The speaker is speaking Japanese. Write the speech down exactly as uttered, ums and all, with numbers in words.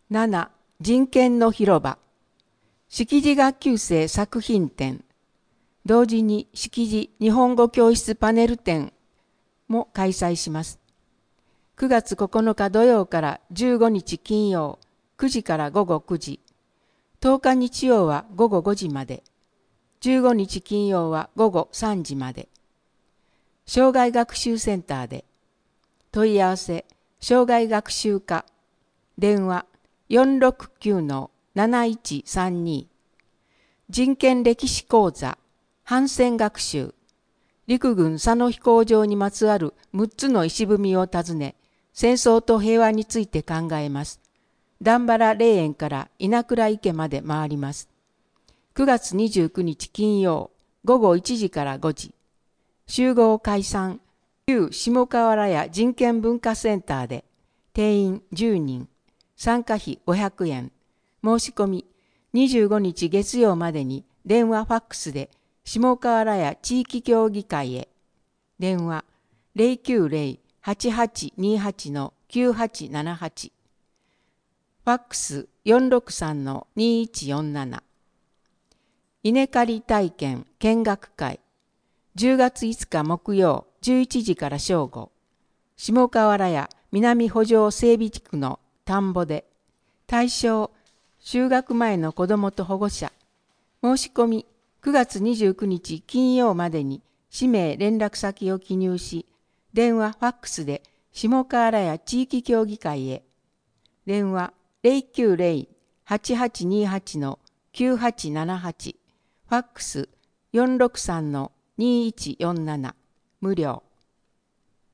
なな. 人権の広場。識字学級生作品展。同時に識字日本語教室パネル展も開催します。くがつここのか土曜からじゅうごにち金曜くじからごごくじ。とおか日曜はごごごじまで。じゅうごにち金曜はごごさんじまで。障害学習センターで。問い合わせ、障害学習課。電話 よんろくきゅうのなないちさんに。人権歴史講座、反戦学習。陸軍佐野飛行場にまつわるむっつの石踏みを訪ね、戦争と平和について考えます。段原霊園から稲倉池まで回ります。くがつにじゅうくにち金曜、ごごいちじからごじ。集合解散、旧下河原屋人権文化センターで、定員じゅうにん、参加費ごひゃくえん。申し込み、にじゅうごにち月曜までに電話ファックスで下河原屋地域協議会へ。電話 ゼロきゅうゼロ はちはちにはち きゅうはちななはち。ファックス よんろくさんのにいちよんなな。稲刈り体験見学会。じゅうがついつか木曜じゅういちじから正午。下河原屋南補助整備地区の田んぼで。対象、就学前の子どもと保護者。申し込み、くがつにじゅうくにち金曜までに氏名連絡先を記入し、電話ファックスで下河原屋地域協議会へ。電話 ゼロきゅうゼロ はちはちにはち きゅうはちななはち。ファックス よんろくさんのにいちよんなな。無料。